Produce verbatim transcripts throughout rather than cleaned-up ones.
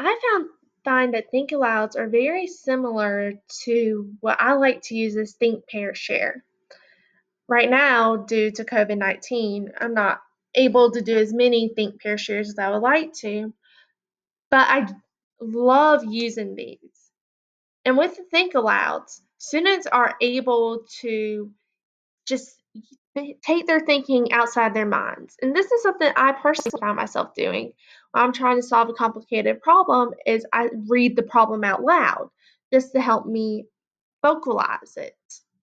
I found find that think alouds are very similar to what I like to use as think, pair, share. Right now, due to COVID nineteen, I'm not able to do as many think, pair, shares as I would like to, but I love using these. And with the think alouds, students are able to just take their thinking outside their minds. And this is something I personally found myself doing when I'm trying to solve a complicated problem is I read the problem out loud just to help me vocalize it.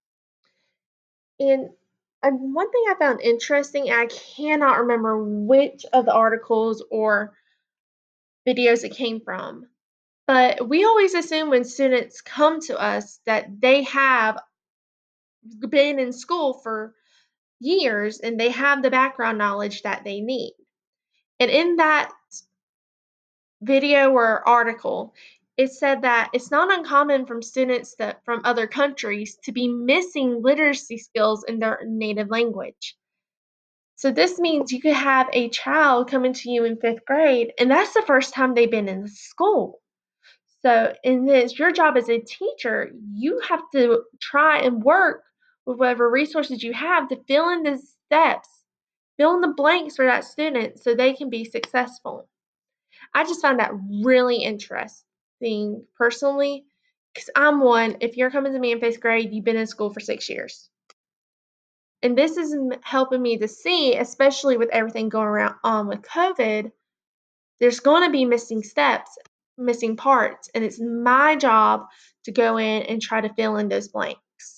And and one thing I found interesting, and I cannot remember which of the articles or videos it came from, but we always assume when students come to us that they have been in school for years and they have the background knowledge that they need. And in that video or article, it said that it's not uncommon from students that from other countries to be missing literacy skills in their native language. So this means you could have a child coming to you in fifth grade, and that's the first time they've been in school. So in this, your job as a teacher, you have to try and work with whatever resources you have to fill in the steps, fill in the blanks for that student so they can be successful. I just found that really interesting personally, because I'm one, if you're coming to me in fifth grade, you've been in school for six years. And this is helping me to see, especially with everything going around on with COVID, there's going to be missing steps, missing parts, and it's my job to go in and try to fill in those blanks.